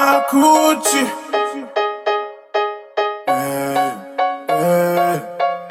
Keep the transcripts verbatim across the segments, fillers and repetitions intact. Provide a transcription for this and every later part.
my coochie. Yeah, yeah,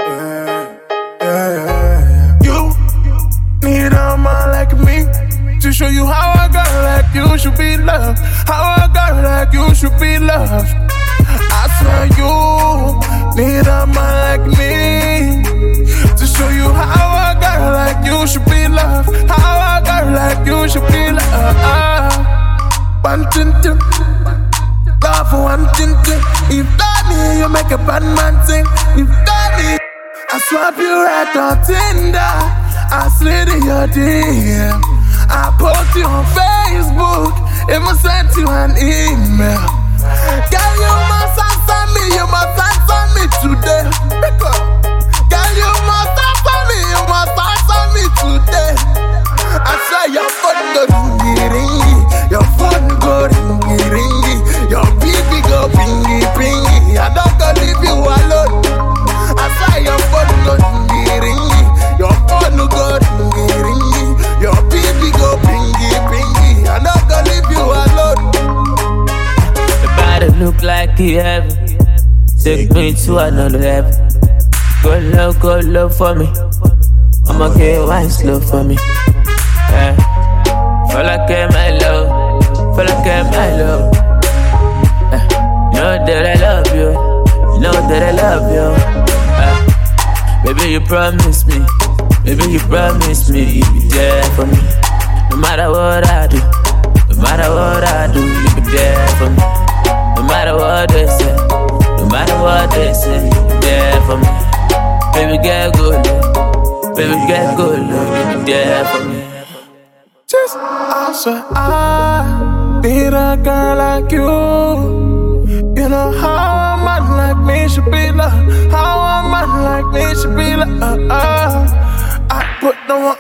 yeah, yeah. You need a man like me to show you how a girl like you should be loved. How a girl like you should be loved. I swear you need a man like me to show you how a girl like you should be loved. How a girl like you should be loved. One thing to love, one thing to. If that me, you make a bad man sing. If that me, I swap you right on Tinder. I slid in your D M. I post you on Facebook. Even sent you an email. Girl, you must answer me. You must answer me today. Girl, you must answer me. You must answer me today. I swear your phone go ringy ringy. Your phone go ringy ringy. Your baby go pingy pingy. I don't go leave you alone. I swear your phone go ringy ringy. Your phone go ringy ringy. Your baby go pingy pingy. I don't go leave you alone. The body look like the heaven. Take me to another level. Go low, go low for me. I'ma get wine slow for me. Yeah. Feel like I'm my love. Feel like I'm my love. Yeah. Know that I love you. Know that I love you. Yeah. Baby, you promise me. Baby, you promise me you'll be there for me. No matter what I do. No matter what I do, you'll be there for me. No matter what they say. No matter what they say, you'll be there for me. Baby, get good. Baby, get good. You'll be there for me. Just, I swear I need a girl like you. You know how a man like me should be loved. How a man like me should be loved. Uh, uh, I put no one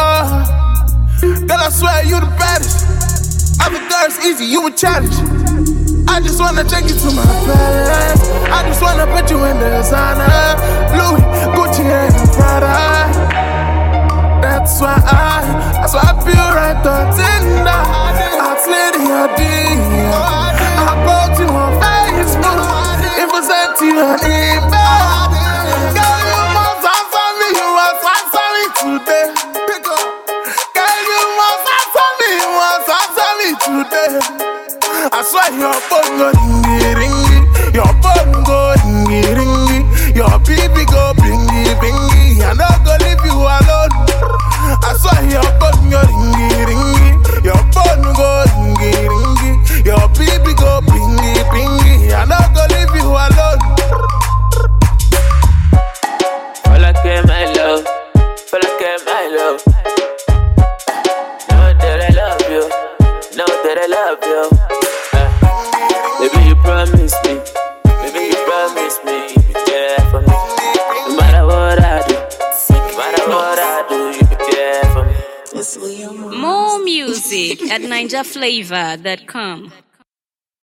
above. Girl, I swear you the baddest. Other girls easy, you a challenge. I just wanna take you to my palace. I just wanna put you in the designer. Louis, Gucci, and Prada. That's why I, I swap you right on Tinder. I slid in your D M. I brought you on Facebook. It was sent to your email. Girl, you must answer me. You must answer me today. Girl, you must answer me. You must answer me today. I swear your phone go ringy ringy. Your phone go ringy ringy. Your baby go bingy bingy. I not go leave you alone. I swear your phone go ringy ringy. Your phone go ringy ringy. Your baby go bingy bingy. I not go leave you alone. Feel like I'm my love. Feel like I'm my love. Know that I love you. Know that I love you. Baby, you promise me. Baby, you promise me you'll be there for me. No matter what I do. No matter what I do, you'll be there for me. More music at ninja flavor dot com.